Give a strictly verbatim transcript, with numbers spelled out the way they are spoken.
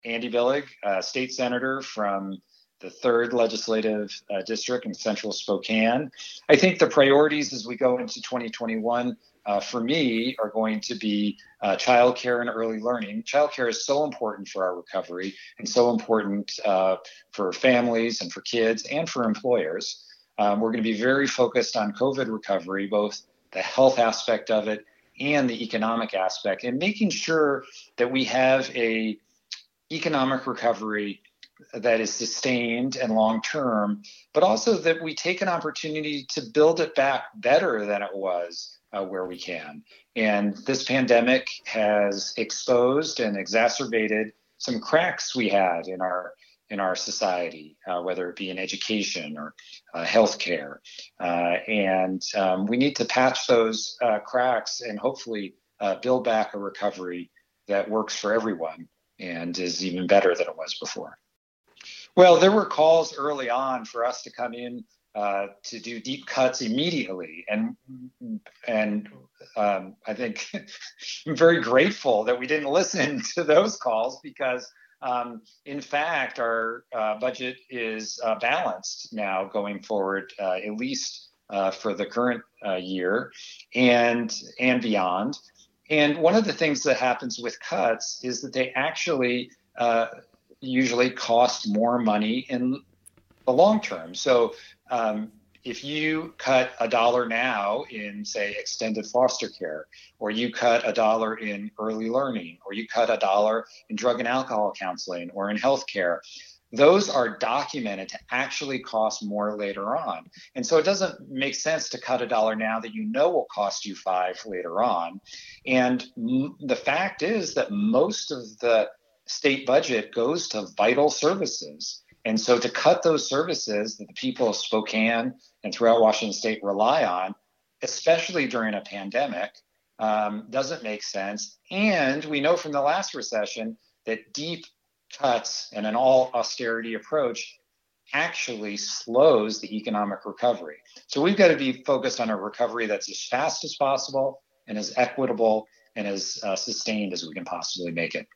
Andy Billig, uh, state senator from the third legislative uh, district in central Spokane. I think the priorities as we go into twenty twenty-one uh, for me are going to be uh, childcare and early learning. Childcare is so important for our recovery and so important uh, for families and for kids and for employers. Um, we're going to be very focused on COVID recovery, both the health aspect of it and the economic aspect, and making sure that we have a economic recovery that is sustained and long-term, but also that we take an opportunity to build it back better than it was uh, where we can. And this pandemic has exposed and exacerbated some cracks we had in our in our society, uh, whether it be in education or uh, healthcare. Uh, and um, we need to patch those uh, cracks and hopefully uh, build back a recovery that works for everyone and is even better than it was before. Well, there were calls early on for us to come in uh, to do deep cuts immediately, and and um, I think I'm very grateful that we didn't listen to those calls because, um, in fact, our uh, budget is uh, balanced now going forward, uh, at least uh, for the current uh, year and and beyond. And one of the things that happens with cuts is that they actually uh, usually cost more money in the long term. So um, if you cut a dollar now in, say, extended foster care, or you cut a dollar in early learning, or you cut a dollar in drug and alcohol counseling or in healthcare, those are documented to actually cost more later on. And so it doesn't make sense to cut a dollar now that you know will cost you five later on. And m- the fact is that most of the state budget goes to vital services. And so to cut those services that the people of Spokane and throughout Washington state rely on, especially during a pandemic, um, doesn't make sense. And we know from the last recession that deep cuts and an all austerity approach actually slows the economic recovery. So we've got to be focused on a recovery that's as fast as possible and as equitable and as uh, sustained as we can possibly make it.